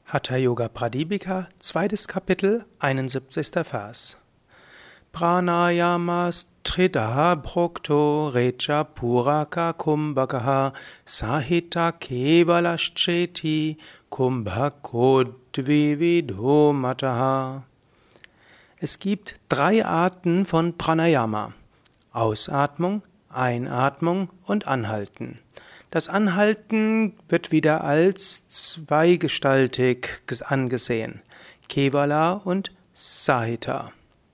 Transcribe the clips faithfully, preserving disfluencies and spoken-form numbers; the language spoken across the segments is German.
Hatha Yoga Pradipika, zweites Kapitel, einundsiebzigster Vers. Pranayamas tridha bhokto recha puraka kumbhakaha sahita kevalascheti kumbhakodvividho mataha. Es gibt drei Arten von Pranayama: Ausatmung, Einatmung und Anhalten. Das Anhalten wird wieder als zweigestaltig angesehen: Kevala und Sahita.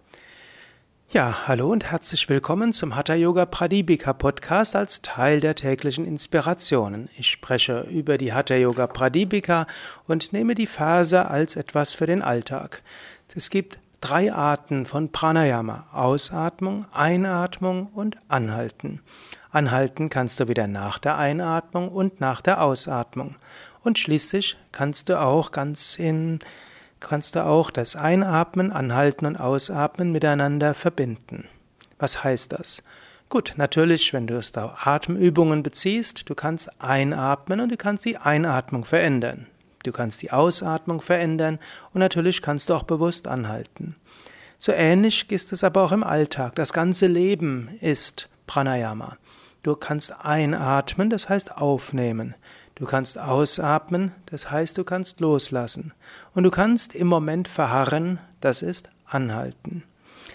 Ja, hallo und herzlich willkommen zum Hatha Yoga Pradipika Podcast als Teil der täglichen Inspirationen. Ich spreche über die Hatha Yoga Pradipika und nehme die Verse als etwas für den Alltag. Es gibt drei Arten von Pranayama: Ausatmung, Einatmung und Anhalten. Anhalten kannst du wieder nach der Einatmung und nach der Ausatmung. Und schließlich kannst du auch ganz in, kannst du auch das Einatmen, Anhalten und Ausatmen miteinander verbinden. Was heißt das? Gut, natürlich, wenn du es da Atemübungen beziehst, du kannst einatmen und du kannst die Einatmung verändern. Du kannst die Ausatmung verändern und natürlich kannst du auch bewusst anhalten. So ähnlich ist es aber auch im Alltag. Das ganze Leben ist Pranayama. Du kannst einatmen, das heißt aufnehmen. Du kannst ausatmen, das heißt, du kannst loslassen. Und du kannst im Moment verharren, das ist anhalten.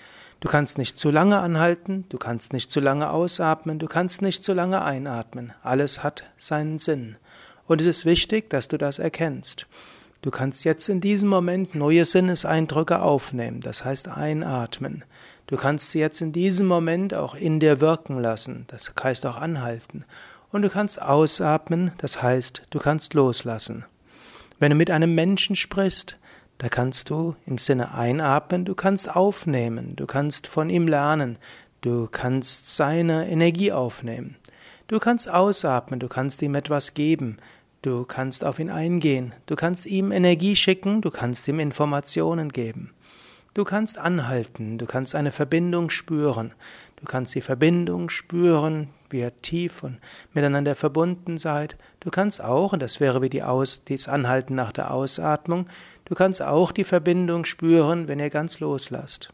Du kannst nicht zu lange anhalten, du kannst nicht zu lange ausatmen, du kannst nicht zu lange einatmen. Alles hat seinen Sinn. Und es ist wichtig, dass du das erkennst. Du kannst jetzt in diesem Moment neue Sinneseindrücke aufnehmen, das heißt einatmen. Du kannst sie jetzt in diesem Moment auch in dir wirken lassen, das heißt auch anhalten. Und du kannst ausatmen, das heißt, du kannst loslassen. Wenn du mit einem Menschen sprichst, da kannst du im Sinne einatmen, du kannst aufnehmen, du kannst von ihm lernen, du kannst seine Energie aufnehmen. Du kannst ausatmen, du kannst ihm etwas geben, du kannst auf ihn eingehen, du kannst ihm Energie schicken, du kannst ihm Informationen geben. Du kannst anhalten, du kannst eine Verbindung spüren, du kannst die Verbindung spüren, wie ihr tief und miteinander verbunden seid. Du kannst auch, und das wäre wie die Aus, das Anhalten nach der Ausatmung, du kannst auch die Verbindung spüren, wenn ihr ganz loslasst.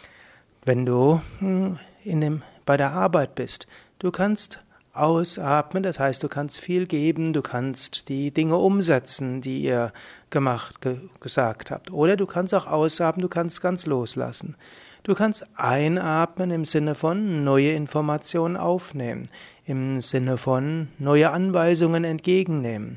Wenn du in dem, bei der Arbeit bist, du kannst ausatmen, das heißt, du kannst viel geben, du kannst die Dinge umsetzen, die ihr gemacht, ge, gesagt habt. Oder du kannst auch ausatmen, du kannst ganz loslassen. Du kannst einatmen im Sinne von neue Informationen aufnehmen, im Sinne von neue Anweisungen entgegennehmen.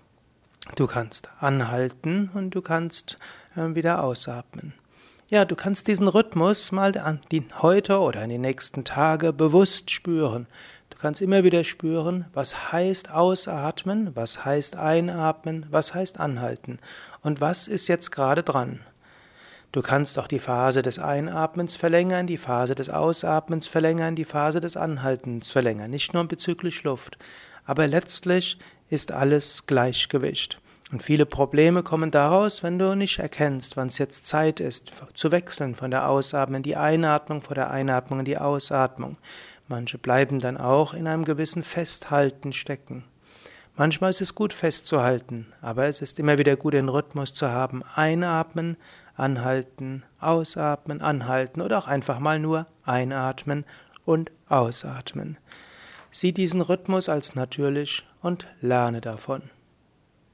Du kannst anhalten und du kannst äh, wieder ausatmen. Ja, du kannst diesen Rhythmus mal an die, heute oder in die nächsten Tage bewusst spüren. Du kannst immer wieder spüren, was heißt ausatmen, was heißt einatmen, was heißt anhalten und was ist jetzt gerade dran. Du kannst auch die Phase des Einatmens verlängern, die Phase des Ausatmens verlängern, die Phase des Anhaltens verlängern, nicht nur bezüglich Luft. Aber letztlich ist alles Gleichgewicht. Und viele Probleme kommen daraus, wenn du nicht erkennst, wann es jetzt Zeit ist, zu wechseln von der Ausatmung in die Einatmung, von der Einatmung in die Ausatmung. Manche bleiben dann auch in einem gewissen Festhalten stecken. Manchmal ist es gut festzuhalten, aber es ist immer wieder gut, den Rhythmus zu haben. Einatmen, anhalten, ausatmen, anhalten oder auch einfach mal nur einatmen und ausatmen. Sieh diesen Rhythmus als natürlich und lerne davon.